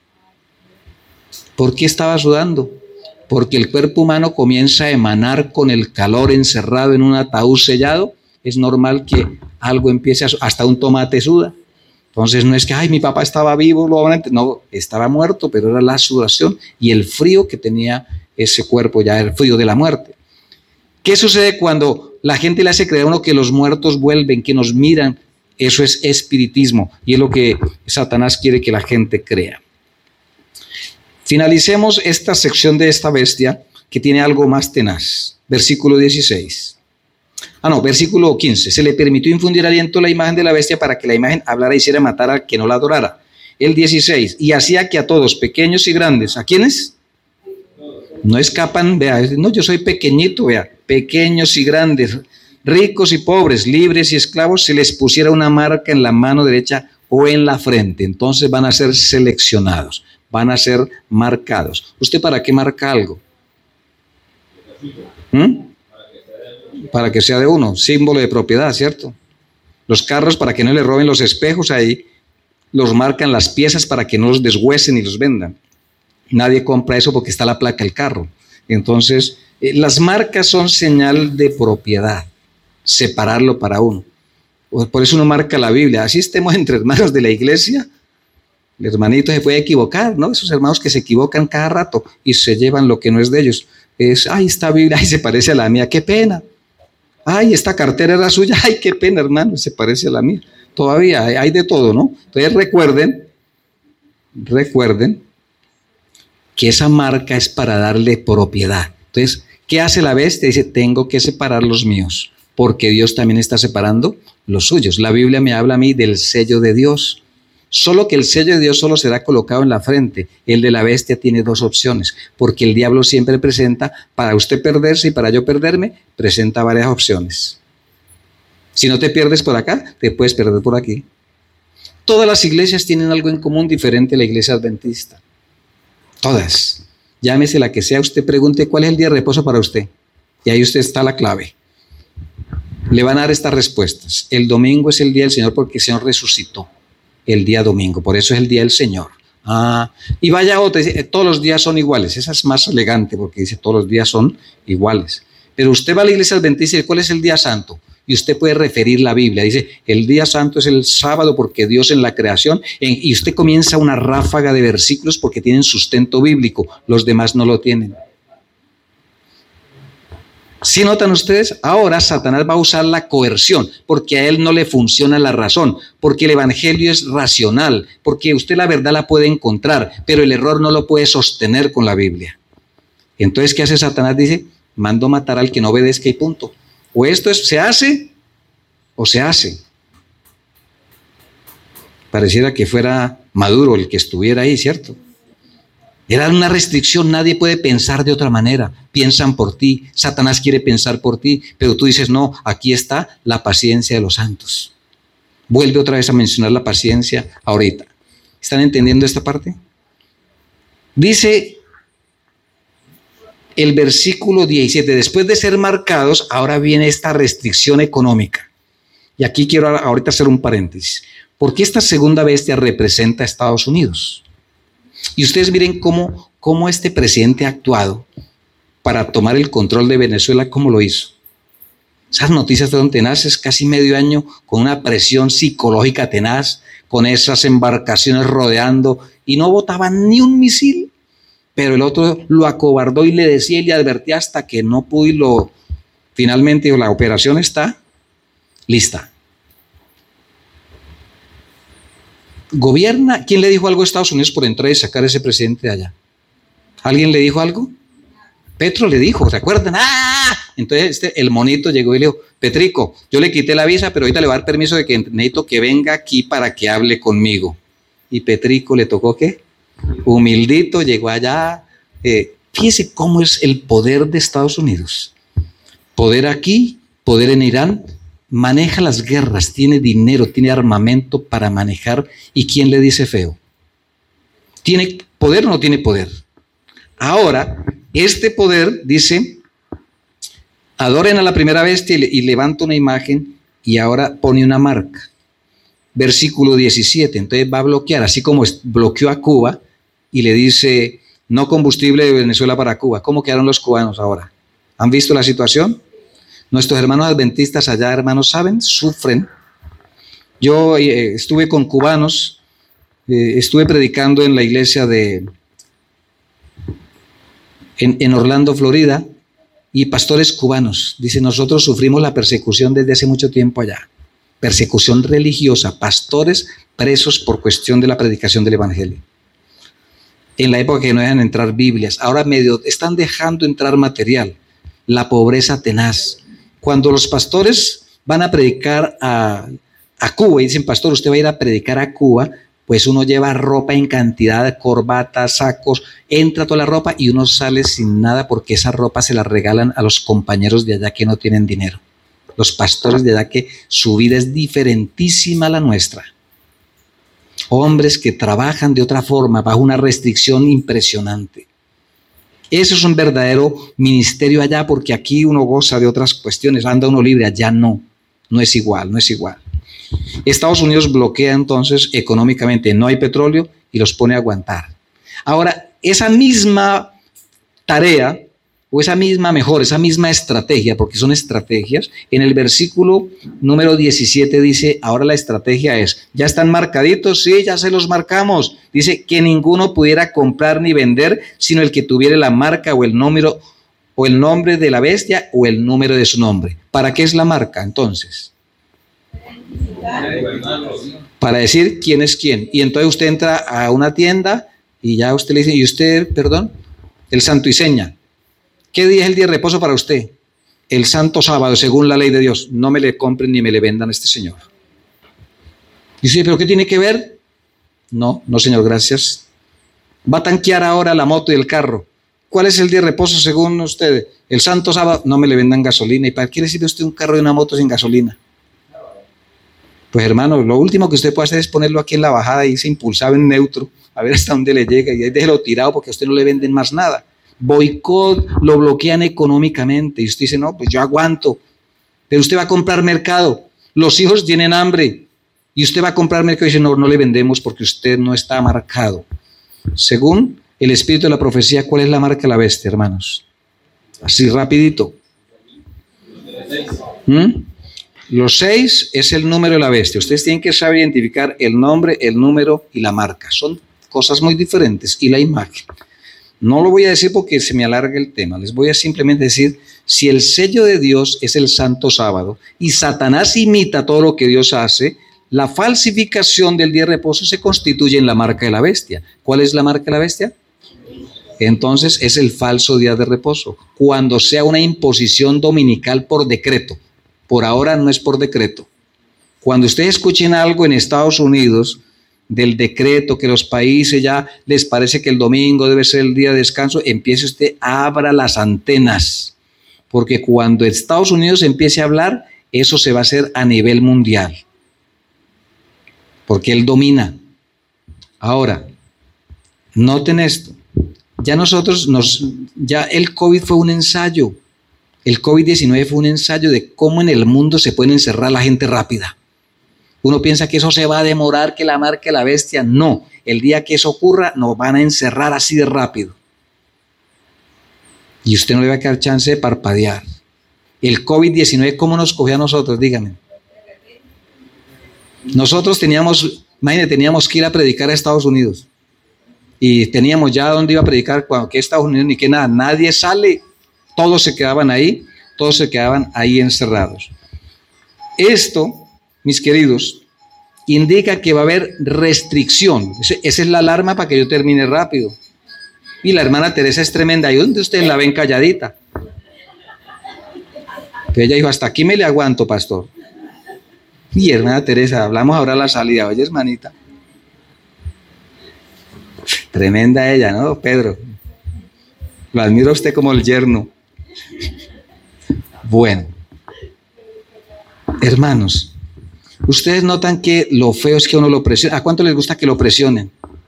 ¿Por qué estaba sudando? Porque el cuerpo humano comienza a emanar con el calor encerrado en un ataúd sellado. Es normal que algo empiece hasta un tomate suda. Entonces no es que, ay, mi papá estaba vivo, no, estaba muerto, pero era la sudación y el frío que tenía ese cuerpo, ya el frío de la muerte. ¿Qué sucede cuando la gente le hace creer a uno que los muertos vuelven, que nos miran? Eso es espiritismo y es lo que Satanás quiere que la gente crea. Finalicemos esta sección de esta bestia que tiene algo más tenaz. Versículo 16. Versículo 15. Se le permitió infundir aliento a la imagen de la bestia para que la imagen hablara y hiciera matar al que no la adorara. El 16. Y hacía que a todos, pequeños y grandes, ¿a quiénes? No escapan, vea, no, yo soy pequeñito, vea, pequeños y grandes, ricos y pobres, libres y esclavos, se les pusiera una marca en la mano derecha o en la frente. Entonces van a ser seleccionados, van a ser marcados. ¿Usted para qué marca algo? Para que sea de uno, símbolo de propiedad, ¿cierto? Los carros para que no le roben los espejos, ahí los marcan las piezas para que no los deshuesen y los vendan. Nadie compra eso porque está la placa del carro. Entonces, las marcas son señal de propiedad, separarlo para uno. Por eso uno marca la Biblia. Así estemos entre hermanos de la iglesia, el hermanito se puede equivocar, ¿no? Esos hermanos que se equivocan cada rato y se llevan lo que no es de ellos. Ay, esta Biblia, ay, se parece a la mía, qué pena. Ay, esta cartera era suya, ay, qué pena, hermano, se parece a la mía. Todavía hay de todo, ¿no? Entonces recuerden que esa marca es para darle propiedad. Entonces, ¿qué hace la bestia? Dice, tengo que separar los míos, porque Dios también está separando los suyos. La Biblia me habla a mí del sello de Dios. Solo que el sello de Dios solo será colocado en la frente. El de la bestia tiene 2 opciones, porque el diablo siempre presenta, para usted perderse y para yo perderme, presenta varias opciones. Si no te pierdes por acá, te puedes perder por aquí. Todas las iglesias tienen algo en común diferente a la iglesia adventista. Todas. Llámese la que sea, usted pregunte cuál es el día de reposo para usted. Y ahí usted está la clave. Le van a dar estas respuestas. El domingo es el día del Señor porque el Señor resucitó el día domingo. Por eso es el día del Señor. Y vaya otra, dice, todos los días son iguales. Esa es más elegante porque dice todos los días son iguales. Pero usted va a la iglesia adventista y dice, ¿cuál es el día santo? Y usted puede referir la Biblia. Dice, el día santo es el sábado porque Dios en la creación. Y usted comienza una ráfaga de versículos porque tienen sustento bíblico. Los demás no lo tienen. ¿Sí notan ustedes? Ahora Satanás va a usar la coerción porque a él no le funciona la razón. Porque el evangelio es racional. Porque usted la verdad la puede encontrar. Pero el error no lo puede sostener con la Biblia. Entonces, ¿qué hace Satanás? Dice, mando matar al que no obedezca y punto. O esto se hace o se hace. Pareciera que fuera Maduro el que estuviera ahí, ¿cierto? Era una restricción, nadie puede pensar de otra manera. Piensan por ti, Satanás quiere pensar por ti, pero tú dices, no, aquí está la paciencia de los santos. Vuelve otra vez a mencionar la paciencia ahorita. ¿Están entendiendo esta parte? Dice el versículo 17, después de ser marcados, ahora viene esta restricción económica. Y aquí quiero ahorita hacer un paréntesis. Porque esta segunda bestia representa a Estados Unidos. Y ustedes miren cómo este presidente ha actuado para tomar el control de Venezuela, cómo lo hizo. Esas noticias fueron tenaces, casi medio año con una presión psicológica tenaz, con esas embarcaciones rodeando y no botaban ni un misil. Pero el otro lo acobardó y le decía y le advertía hasta que no pudo y finalmente la operación está lista. gobierna. ¿Quién le dijo algo a Estados Unidos por entrar y sacar a ese presidente de allá? ¿Alguien le dijo algo? Petro le dijo, ¿recuerdan? ¡Ah! Entonces el monito llegó y le dijo, Petrico, yo le quité la visa, pero ahorita le voy a dar permiso de que necesito que venga aquí para que hable conmigo. Y Petrico le tocó ¿qué? Humildito, llegó allá. Fíjese cómo es el poder de Estados Unidos. Poder aquí, poder en Irán, maneja las guerras, tiene dinero, tiene armamento para manejar. ¿Y quién le dice feo? ¿Tiene poder o no tiene poder? Ahora, este poder dice, adoren a la primera bestia y levanta una imagen y ahora pone una marca. Versículo 17, entonces va a bloquear, así como bloqueó a Cuba y le dice, no combustible de Venezuela para Cuba. ¿Cómo quedaron los cubanos ahora? ¿Han visto la situación? Nuestros hermanos adventistas allá, hermanos, ¿saben? Sufren. Yo estuve con cubanos, estuve predicando en la iglesia en Orlando, Florida, y pastores cubanos. Dicen, nosotros sufrimos la persecución desde hace mucho tiempo allá. Persecución religiosa, pastores presos por cuestión de la predicación del evangelio. En la época que no dejan entrar Biblias, ahora medio están dejando entrar material. La pobreza tenaz. Cuando los pastores van a predicar a Cuba y dicen, pastor, usted va a ir a predicar a Cuba, pues uno lleva ropa en cantidad, corbatas, sacos, entra toda la ropa y uno sale sin nada porque esa ropa se la regalan a los compañeros de allá que no tienen dinero. Los pastores de allá que su vida es diferentísima a la nuestra. Hombres que trabajan de otra forma, bajo una restricción impresionante. Eso es un verdadero ministerio allá, porque aquí uno goza de otras cuestiones, anda uno libre, allá no es igual, no es igual. Estados Unidos bloquea entonces económicamente, no hay petróleo y los pone a aguantar. Ahora, esa misma tarea, o esa misma estrategia, porque son estrategias, en el versículo número 17 dice, ahora la estrategia es, ¿ya están marcaditos? Sí, ya se los marcamos. Dice que ninguno pudiera comprar ni vender, sino el que tuviera la marca o el número, o el nombre de la bestia, o el número de su nombre. ¿Para qué es la marca entonces? Para decir quién es quién. Y entonces usted entra a una tienda y ya usted le dice, y usted, perdón, el santo y seña. ¿Qué día es el día de reposo para usted? El santo sábado, según la ley de Dios. No me le compren ni me le vendan a este señor. Dice, ¿pero qué tiene que ver? No, señor, gracias. Va a tanquear ahora la moto y el carro. ¿Cuál es el día de reposo según usted? El santo sábado, no me le vendan gasolina. ¿Y para qué le sirve usted un carro y una moto sin gasolina? Pues hermano, lo último que usted puede hacer es ponerlo aquí en la bajada y se impulsaba en neutro, a ver hasta dónde le llega, y ahí déjelo tirado porque a usted no le venden más nada. Boicot, lo bloquean económicamente, y usted dice, no, pues yo aguanto, pero usted va a comprar mercado, los hijos tienen hambre, y usted va a comprar mercado y dice, no le vendemos porque usted no está marcado. Según el espíritu de la profecía, ¿cuál es la marca de la bestia, hermanos? Así rapidito. Los 6 es el número de la bestia. Ustedes tienen que saber identificar el nombre, el número y la marca. Son cosas muy diferentes. Y la imagen. No lo voy a decir porque se me alarga el tema. Les voy a simplemente decir, si el sello de Dios es el santo sábado y Satanás imita todo lo que Dios hace, la falsificación del día de reposo se constituye en la marca de la bestia. ¿Cuál es la marca de la bestia? Entonces es el falso día de reposo. Cuando sea una imposición dominical por decreto. Por ahora no es por decreto. Cuando ustedes escuchen algo en Estados Unidos del decreto, que los países ya les parece que el domingo debe ser el día de descanso, empiece usted, abra las antenas, porque cuando Estados Unidos empiece a hablar, eso se va a hacer a nivel mundial, porque él domina. Ahora, noten esto, ya el COVID fue un ensayo. El COVID-19 fue un ensayo de cómo en el mundo se puede encerrar la gente rápida. Uno piensa que eso se va a demorar, que la marca de la bestia. No, el día que eso ocurra nos van a encerrar así de rápido. Y usted no le va a quedar chance de parpadear. El COVID-19, ¿cómo nos cogió a nosotros? Díganme. Nosotros teníamos que ir a predicar a Estados Unidos. Y teníamos ya dónde iba a predicar, cuando que Estados Unidos ni que nada. Nadie sale. Todos se quedaban ahí encerrados. Esto, mis queridos, indica que va a haber restricción. Esa es la alarma para que yo termine rápido. Y la hermana Teresa es tremenda. ¿Y dónde ustedes la ven calladita? Pero ella dijo, hasta aquí me le aguanto, pastor. Y hermana Teresa, hablamos ahora a la salida. Oye, hermanita. Tremenda ella, ¿no, Pedro? Lo admiro a usted como el yerno. Bueno. Hermanos, ustedes notan que lo feo es que uno lo presione. ¿A cuánto les gusta que lo presionen?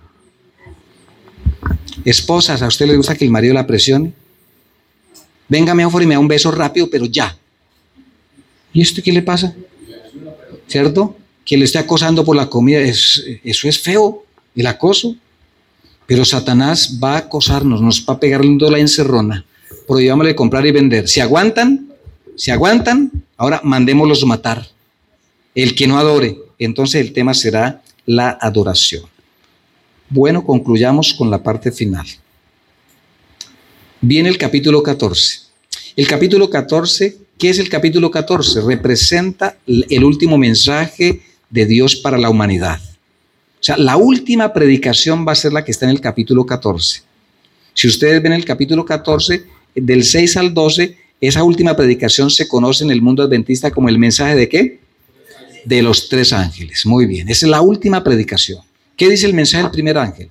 Esposas, ¿a usted les gusta que el marido la presione? Venga, mi amor, y me da un beso rápido, pero ya. ¿Y esto qué le pasa? ¿Cierto? Que le esté acosando por la comida. Eso es feo, el acoso. Pero Satanás va a acosarnos, nos va a pegar la encerrona. Prohibámosle comprar y vender. Si aguantan, ahora mandémoslos matar. El que no adore. Entonces el tema será la adoración. Bueno, concluyamos con la parte final. Viene el capítulo 14. El capítulo 14, ¿qué es el capítulo 14? Representa el último mensaje de Dios para la humanidad. O sea, la última predicación va a ser la que está en el capítulo 14. Si ustedes ven el capítulo 14, del 6 al 12, esa última predicación se conoce en el mundo adventista como el mensaje ¿de qué? De los 3 ángeles. Muy bien, esa es la última predicación. ¿Qué dice el mensaje del primer ángel?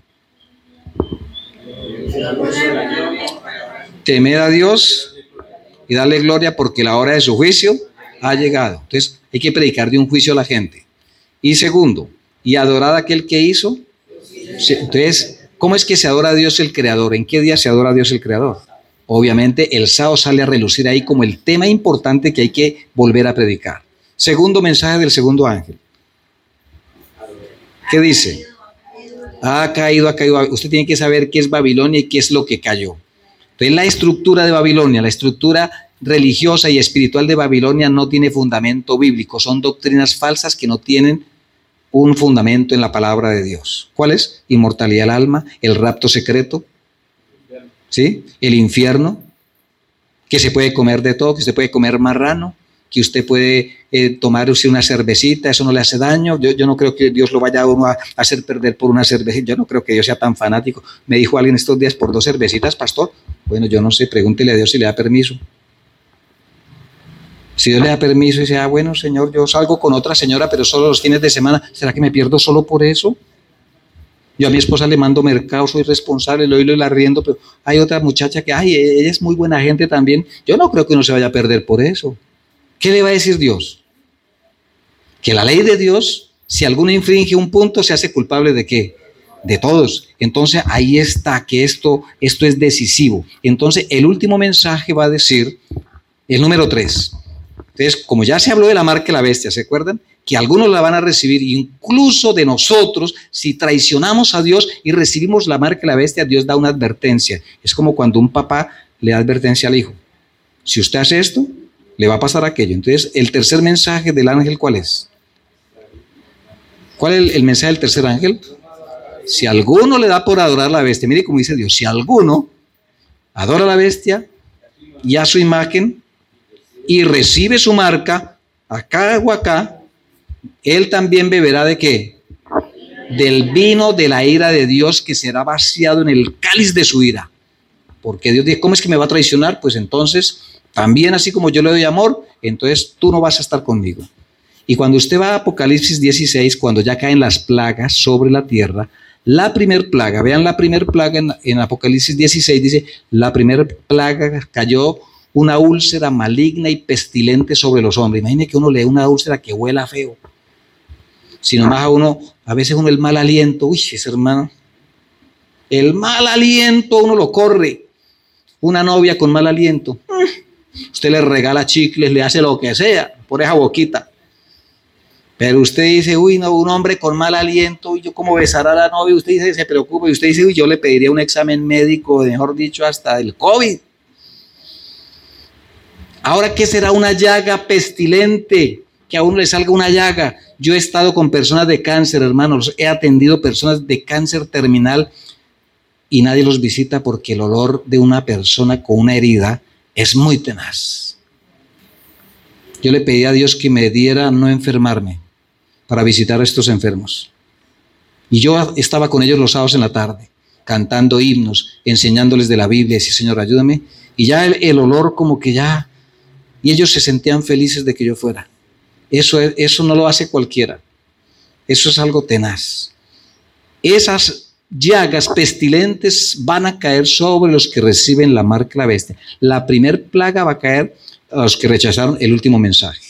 Temed a Dios y darle gloria porque la hora de su juicio ha llegado. Entonces hay que predicar de un juicio a la gente. Y segundo, y adorad a aquel que hizo. Entonces, ¿cómo es que se adora a Dios el Creador? ¿En qué día se adora a Dios el Creador? Obviamente el sábado sale a relucir ahí como el tema importante que hay que volver a predicar. Segundo mensaje del segundo ángel. ¿Qué dice? Ha caído. Usted tiene que saber qué es Babilonia y qué es lo que cayó. Entonces la estructura de Babilonia, la estructura religiosa y espiritual de Babilonia no tiene fundamento bíblico. Son doctrinas falsas que no tienen un fundamento en la palabra de Dios. ¿Cuál es? Inmortalidad del alma, el rapto secreto, ¿sí? El infierno, que se puede comer de todo, que usted puede comer marrano, que usted puede tomar usted una cervecita, eso no le hace daño. Yo no creo que Dios lo vaya a uno a hacer perder por una cervecita. Yo no creo que Dios sea tan fanático. Me dijo alguien estos días, por 2 cervecitas, pastor. Bueno, yo no sé, pregúntele a Dios si le da permiso. Si Dios le da permiso y dice, bueno, Señor, yo salgo con otra señora, pero solo los fines de semana, ¿será que me pierdo solo por eso? Yo a mi esposa le mando mercado, soy responsable, le doy el arriendo, pero hay otra muchacha que, ella es muy buena gente también. Yo no creo que uno se vaya a perder por eso. ¿Qué le va a decir Dios? Que la ley de Dios, si alguno infringe un punto, se hace culpable ¿de qué? De todos. Entonces ahí está, que esto es decisivo. Entonces el último mensaje va a decir, el número 3. Entonces, como ya se habló de la marca de la bestia, ¿se acuerdan? Que algunos la van a recibir, incluso de nosotros, si traicionamos a Dios y recibimos la marca de la bestia, Dios da una advertencia. Es como cuando un papá le da advertencia al hijo. Si usted hace esto, le va a pasar aquello. Entonces, el tercer mensaje del ángel, ¿cuál es? ¿Cuál es el mensaje del tercer ángel? Si alguno le da por adorar a la bestia, mire cómo dice Dios, si alguno adora a la bestia y a su imagen y recibe su marca, acá o acá, él también beberá ¿de qué? Del vino de la ira de Dios que será vaciado en el cáliz de su ira. Porque Dios dice, ¿cómo es que me va a traicionar? Pues entonces, también así como yo le doy amor, entonces tú no vas a estar conmigo. Y cuando usted va a Apocalipsis 16, cuando ya caen las plagas sobre la tierra, la primer plaga, vean la primer plaga en Apocalipsis 16, dice, la primera plaga cayó una úlcera maligna y pestilente sobre los hombres. Imagine que uno lee una úlcera que huela feo. Si nomás a veces uno el mal aliento, ese hermano, el mal aliento uno lo corre. Una novia con mal aliento, usted le regala chicles, le hace lo que sea, por esa boquita. Pero usted dice, no, un hombre con mal aliento, yo cómo besar a la novia, usted dice, se preocupa, y usted dice, yo le pediría un examen médico, mejor dicho, hasta del COVID. Ahora, ¿qué será una llaga pestilente? Que a uno le salga una llaga. Yo he estado con personas de cáncer, hermanos, he atendido personas de cáncer terminal y nadie los visita porque el olor de una persona con una herida es muy tenaz. Yo le pedí a Dios que me diera no enfermarme, para visitar a estos enfermos. Y yo estaba con ellos los sábados en la tarde, cantando himnos, enseñándoles de la Biblia, y decía, Señor, ayúdame. Y ya el olor como que ya, y ellos se sentían felices de que yo fuera. Eso no lo hace cualquiera. Eso es algo tenaz. Esas llagas pestilentes van a caer sobre los que reciben la marca de la bestia. La primer plaga va a caer a los que rechazaron el último mensaje.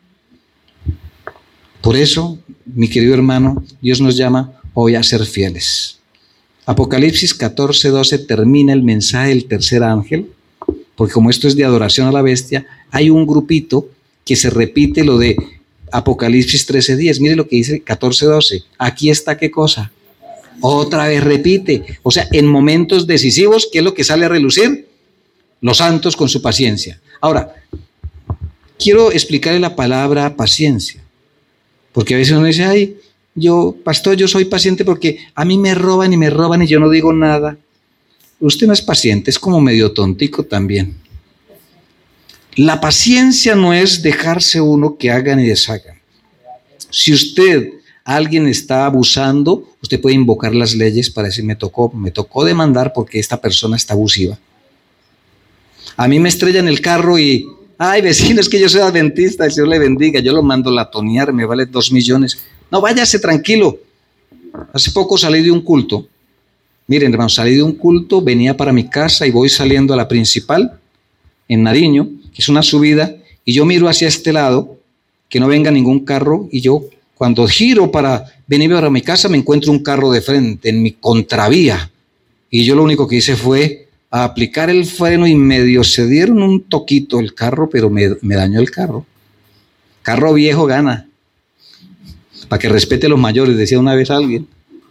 Por eso, mi querido hermano, Dios nos llama hoy a ser fieles. Apocalipsis 14:12 termina el mensaje del tercer ángel, porque como esto es de adoración a la bestia, hay un grupito que se repite lo de Apocalipsis 13:10. Mire lo que dice 14:12. Aquí está, ¿qué cosa? Otra vez repite. O sea, en momentos decisivos, ¿qué es lo que sale a relucir? Los santos con su paciencia. Ahora, quiero explicarle la palabra paciencia, porque a veces uno dice, ay, pastor, yo soy paciente porque a mí me roban y yo no digo nada. Usted no es paciente, es como medio tontico también. La paciencia no es dejarse uno que hagan y deshagan. Si alguien está abusando, usted puede invocar las leyes para decir, me tocó demandar porque esta persona está abusiva. A mí me estrellan el carro y, ay, vecino, es que yo soy adventista, el Señor le bendiga, yo lo mando latonear, me vale 2 millones. No, váyase tranquilo. Hace poco salí de un culto. Miren, hermano, salí de un culto, venía para mi casa y voy saliendo a la principal, en Nariño, que es una subida, y yo miro hacia este lado, que no venga ningún carro, y yo cuando giro para venir para mi casa me encuentro un carro de frente, en mi contravía, y yo lo único que hice fue aplicar el freno y medio se dieron un toquito el carro, pero me dañó el carro. Carro viejo gana, para que respete a los mayores, decía una vez alguien.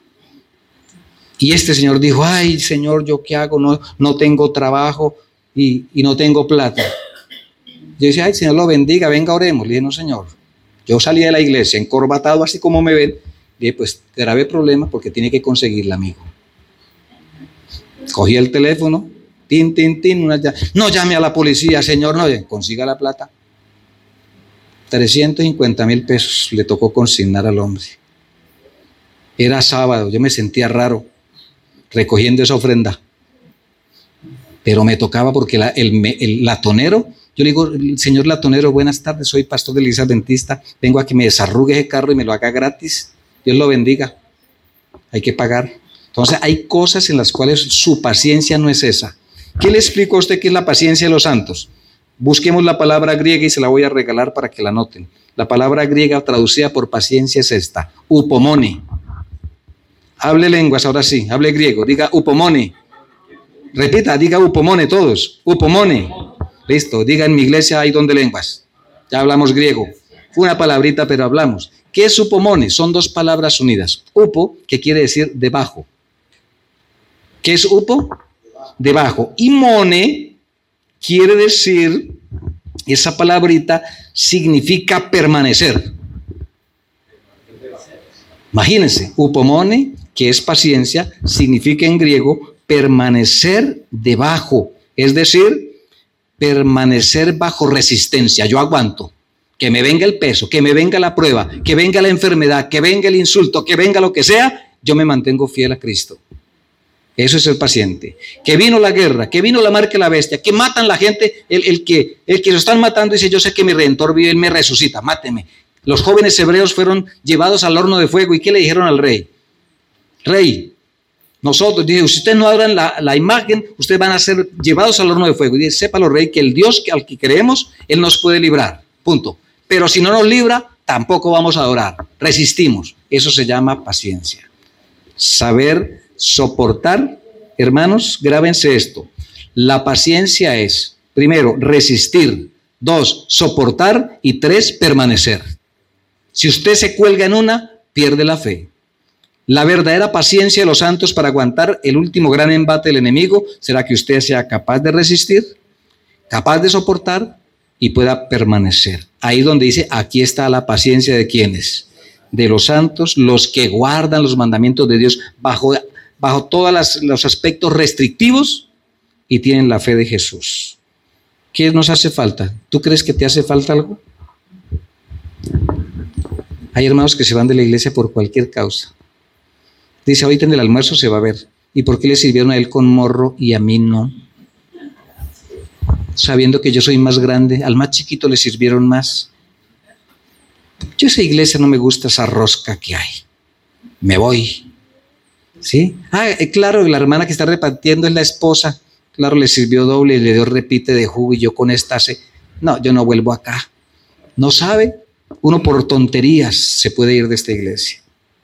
Y este señor dijo, ay, Señor, ¿yo qué hago? No tengo trabajo y no tengo plata. Yo decía, ay, Señor lo bendiga, venga, oremos. Le dije, no, Señor. Yo salí de la iglesia encorbatado, así como me ven. Le dije, pues, grave problema porque tiene que conseguirla, amigo. Cogí el teléfono, tin, no llame a la policía, Señor, no, consiga la plata. 350,000 pesos le tocó consignar al hombre. Era sábado, yo me sentía raro recogiendo esa ofrenda, pero me tocaba porque el latonero, yo le digo, señor latonero, buenas tardes, soy pastor de la iglesia adventista, vengo a que me desarrugue ese carro y me lo haga gratis, Dios lo bendiga, hay que pagar. Entonces hay cosas en las cuales su paciencia no es esa. ¿Qué le explico a usted qué es la paciencia de los santos? Busquemos la palabra griega y se la voy a regalar para que la noten. La palabra griega traducida por paciencia es esta, upomone. Hable lenguas, ahora sí, hable griego, diga upomone. Repita, diga upomone todos, upomone. Listo, diga en mi iglesia hay don de lenguas. Ya hablamos griego. Fue una palabrita, pero hablamos. ¿Qué es upomone? Son 2 palabras unidas. Upo, que quiere decir debajo. ¿Qué es upo? Debajo. Y mone quiere decir, esa palabrita significa permanecer. Imagínense, upomone, que es paciencia, significa en griego permanecer debajo, es decir, permanecer bajo resistencia. Yo aguanto, que me venga el peso, que me venga la prueba, que venga la enfermedad, que venga el insulto, que venga lo que sea, yo me mantengo fiel a Cristo. Eso es el paciente. Que vino la guerra, que vino la marca de la bestia, que matan la gente, el que lo están matando dice, yo sé que mi Redentor vive, Él me resucita, máteme. Los jóvenes hebreos fueron llevados al horno de fuego. ¿Y qué le dijeron al rey? Rey, nosotros, dije, si ustedes no adoran la imagen, ustedes van a ser llevados al horno de fuego. Y dice, sépalo, rey, que el Dios al que creemos, Él nos puede librar. Punto. Pero si no nos libra, tampoco vamos a adorar. Resistimos. Eso se llama paciencia. Saber soportar, hermanos, grábense esto. La paciencia es, primero, resistir. 2, soportar. Y 3, permanecer. Si usted se cuelga en una, pierde la fe. La verdadera paciencia de los santos para aguantar el último gran embate del enemigo será que usted sea capaz de resistir, capaz de soportar y pueda permanecer. Ahí donde dice, aquí está la paciencia de quienes, de los santos, los que guardan los mandamientos de Dios bajo todos los aspectos restrictivos y tienen la fe de Jesús. ¿Qué nos hace falta? ¿Tú crees que te hace falta algo? Hay hermanos que se van de la iglesia por cualquier causa. Dice, ahorita en el almuerzo se va a ver. ¿Y por qué le sirvieron a él con morro y a mí no? Sabiendo que yo soy más grande, al más chiquito le sirvieron más. Yo esa iglesia no me gusta esa rosca que hay. Me voy. ¿Sí? Claro, la hermana que está repartiendo es la esposa. Claro, le sirvió doble y le dio repite de jugo y yo con esta no, yo no vuelvo acá. ¿No sabe? Uno por tonterías se puede ir de esta iglesia.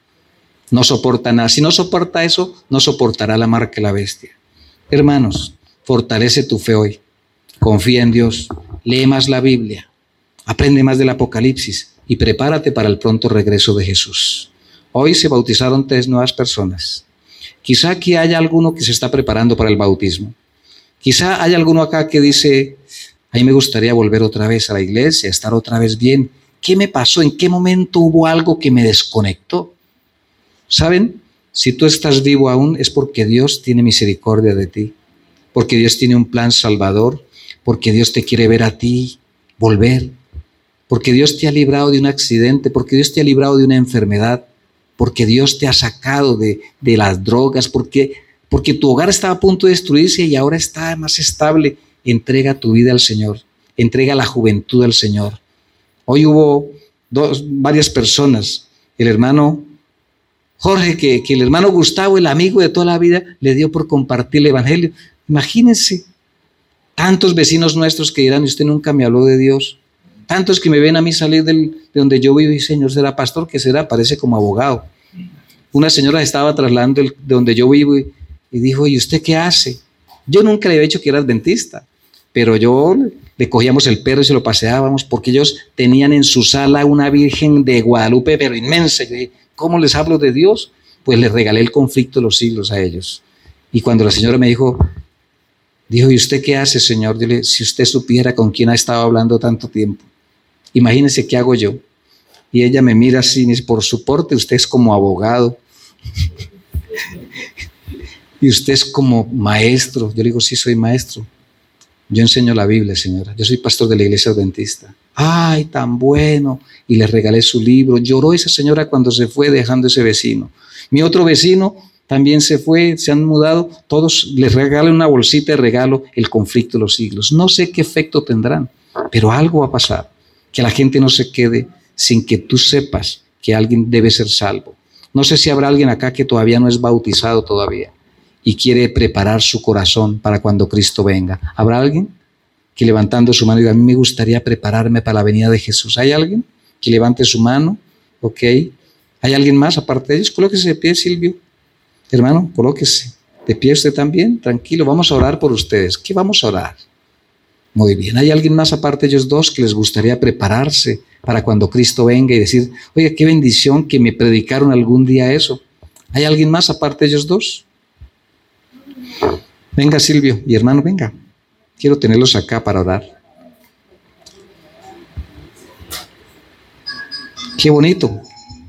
No soporta nada. Si no soporta eso, no soportará la marca de la bestia. Hermanos, fortalece tu fe hoy. Confía en Dios. Lee más la Biblia. Aprende más del Apocalipsis y prepárate para el pronto regreso de Jesús. Hoy se bautizaron 3 nuevas personas. Quizá aquí haya alguno que se está preparando para el bautismo. Quizá haya alguno acá que dice, a mí me gustaría volver otra vez a la iglesia, estar otra vez bien. ¿Qué me pasó? ¿En qué momento hubo algo que me desconectó? ¿Saben? Si tú estás vivo aún es porque Dios tiene misericordia de ti, porque Dios tiene un plan salvador, porque Dios te quiere ver a ti volver, porque Dios te ha librado de un accidente, porque Dios te ha librado de una enfermedad, porque Dios te ha sacado de las drogas, porque tu hogar estaba a punto de destruirse y ahora está más estable. Entrega tu vida al Señor, entrega la juventud al Señor. Hoy hubo varias personas, el hermano Jorge, que el hermano Gustavo, el amigo de toda la vida, le dio por compartir el evangelio. Imagínense, tantos vecinos nuestros que dirán, usted nunca me habló de Dios. Tantos que me ven a mí salir de donde yo vivo y, Señor, ¿será pastor? ¿Qué será? Parece como abogado. Una señora estaba trasladando de donde yo vivo y dijo, ¿y usted qué hace? Yo nunca le había dicho que era adventista, pero yo le cogíamos el perro y se lo paseábamos porque ellos tenían en su sala una Virgen de Guadalupe, pero inmensa. Yo dije, ¿cómo les hablo de Dios? Pues les regalé el conflicto de los siglos a ellos. Y cuando la señora me dijo, ¿y usted qué hace, señor? Dile, si usted supiera con quién ha estado hablando tanto tiempo. Imagínese qué hago yo. Y ella me mira así, y dice, por su porte usted es como abogado. Y usted es como maestro. Yo le digo, sí, soy maestro. Yo enseño la Biblia, señora. Yo soy pastor de la iglesia adventista. ¡Ay, tan bueno! Y le regalé su libro. Lloró esa señora cuando se fue dejando ese vecino. Mi otro vecino también se fue, se han mudado. Todos les regalan una bolsita de regalo, el conflicto de los siglos. No sé qué efecto tendrán, pero algo va a pasar. Que la gente no se quede sin que tú sepas que alguien debe ser salvo. No sé si habrá alguien acá que todavía no es bautizado todavía y quiere preparar su corazón para cuando Cristo venga. ¿Habrá alguien que levantando su mano diga, a mí me gustaría prepararme para la venida de Jesús? ¿Hay alguien que levante su mano? Ok. ¿Hay alguien más aparte de ellos? Colóquese de pie, Silvio. Hermano, colóquese de pie usted también. Tranquilo, vamos a orar por ustedes. ¿Qué vamos a orar? Muy bien. ¿Hay alguien más aparte de ellos dos que les gustaría prepararse para cuando Cristo venga y decir, oye, qué bendición que me predicaron algún día eso? ¿Hay alguien más aparte de ellos dos? Venga, Silvio y hermano, venga. Quiero tenerlos acá para orar. Qué bonito.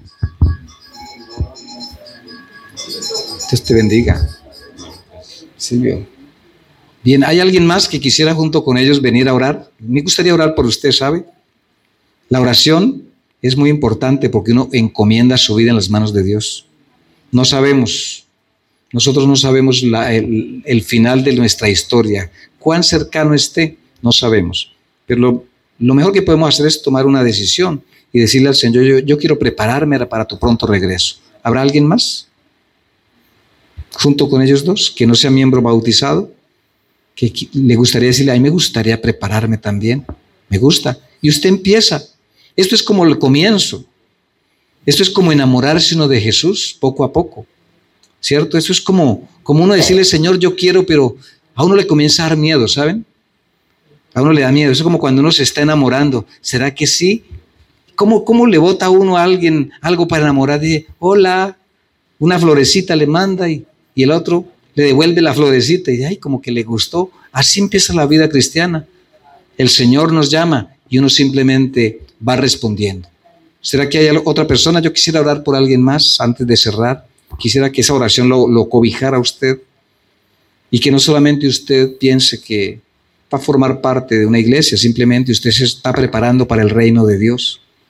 Dios te bendiga. Silvio. Bien, ¿hay alguien más que quisiera junto con ellos venir a orar? Me gustaría orar por usted, ¿sabe? La oración es muy importante porque uno encomienda su vida en las manos de Dios. No sabemos, nosotros no sabemos el final de nuestra historia. Cuán cercano esté, no sabemos. Pero lo mejor que podemos hacer es tomar una decisión y decirle al Señor, yo quiero prepararme para tu pronto regreso. ¿Habrá alguien más? Junto con ellos dos, que no sea miembro bautizado, que le gustaría decirle, a mí me gustaría prepararme también. Me gusta. Y usted empieza. Esto es como el comienzo. Esto es como enamorarse uno de Jesús poco a poco. ¿Cierto? Eso es como uno decirle, Señor, yo quiero, pero a uno le comienza a dar miedo, ¿saben? A uno le da miedo. Eso es como cuando uno se está enamorando. ¿Será que sí? ¿Cómo le bota a uno a alguien algo para enamorar? Dice, hola, una florecita le manda y el otro le devuelve la florecita y dice, ay, como que le gustó. Así empieza la vida cristiana. El Señor nos llama y uno simplemente va respondiendo. ¿Será que hay otra persona? Yo quisiera orar por alguien más antes de cerrar. Quisiera que esa oración lo cobijara a usted y que no solamente usted piense que va a formar parte de una iglesia, simplemente usted se está preparando para el reino de Dios.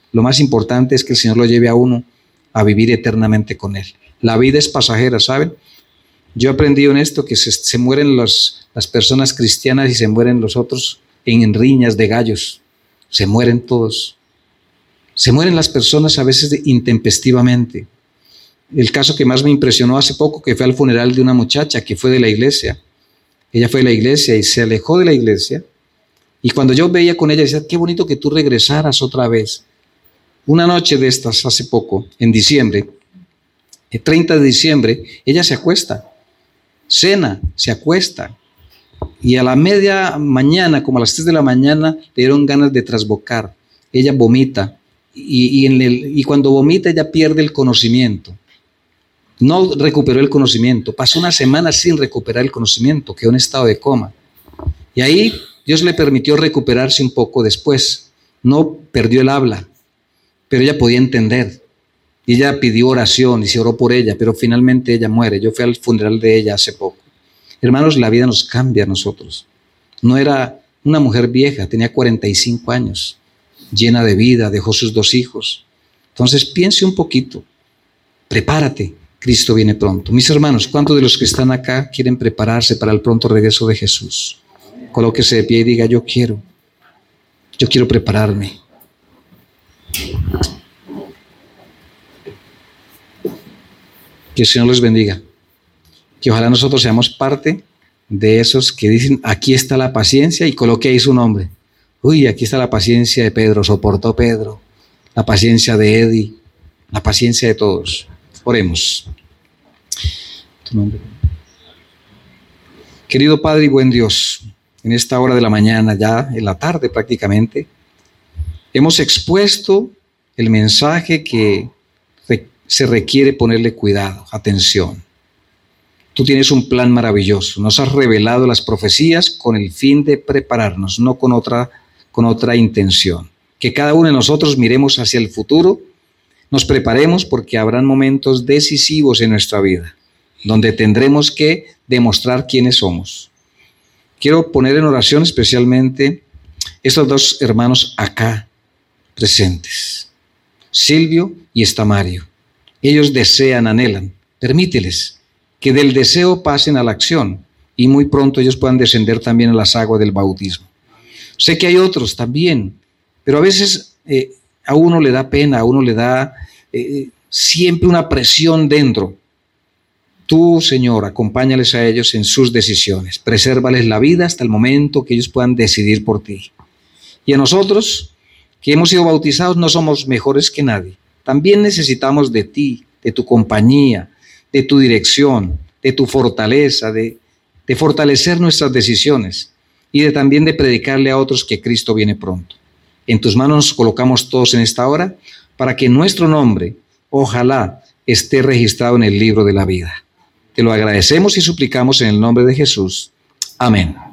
Lo más importante es que el Señor lo lleve a uno a vivir eternamente con Él. La vida es pasajera, ¿saben? Yo he aprendido en esto que se mueren las personas cristianas y se mueren los otros en riñas de gallos. Se mueren todos. Se mueren las personas a veces intempestivamente. El caso que más me impresionó hace poco, que fue al funeral de una muchacha que fue de la iglesia. Ella fue de la iglesia y se alejó de la iglesia. Y cuando yo veía con ella, decía, qué bonito que tú regresaras otra vez. Una noche de estas, hace poco, en diciembre, el 30 de diciembre, ella se acuesta, cena, se acuesta. Y a la media mañana, como a las 3 de la mañana, le dieron ganas de trasbocar. Ella vomita. Y cuando vomita, ella pierde el conocimiento. No recuperó el conocimiento. Pasó una semana sin recuperar el conocimiento. Quedó en estado de coma. Y ahí Dios le permitió recuperarse un poco después. No perdió el habla, pero ella podía entender. Y ella pidió oración y se oró por ella, pero finalmente ella muere. Yo fui al funeral de ella hace poco. Hermanos, la vida nos cambia a nosotros. No era una mujer vieja, tenía 45 años, llena de vida, dejó sus 2 hijos. Entonces piense un poquito, prepárate, Cristo viene pronto. Mis hermanos, ¿cuántos de los que están acá quieren prepararse para el pronto regreso de Jesús? Colóquese de pie y diga, yo quiero prepararme. Que el Señor les bendiga. Que ojalá nosotros seamos parte de esos que dicen, aquí está la paciencia, y coloque ahí su nombre. Uy, aquí está la paciencia de Pedro, soportó Pedro, la paciencia de Eddie, la paciencia de todos. Oremos. Tu nombre. Querido Padre y buen Dios, en esta hora de la mañana, ya en la tarde prácticamente, hemos expuesto el mensaje que se requiere ponerle cuidado, atención. Tú tienes un plan maravilloso, nos has revelado las profecías con el fin de prepararnos, no con otra intención. Que cada uno de nosotros miremos hacia el futuro, nos preparemos porque habrán momentos decisivos en nuestra vida, donde tendremos que demostrar quiénes somos. Quiero poner en oración especialmente estos 2 hermanos acá presentes, Silvio y Estamario. Ellos desean, anhelan, permíteles que del deseo pasen a la acción y muy pronto ellos puedan descender también a las aguas del bautismo. Sé que hay otros también, pero a veces a uno le da pena, a uno le da siempre una presión dentro. Tú, Señor, acompáñales a ellos en sus decisiones, presérvales la vida hasta el momento que ellos puedan decidir por ti. Y a nosotros, que hemos sido bautizados, no somos mejores que nadie. También necesitamos de ti, de tu compañía, de tu dirección, de tu fortaleza, de fortalecer nuestras decisiones y también de predicarle a otros que Cristo viene pronto. En tus manos nos colocamos todos en esta hora para que nuestro nombre, ojalá, esté registrado en el libro de la vida. Te lo agradecemos y suplicamos en el nombre de Jesús. Amén.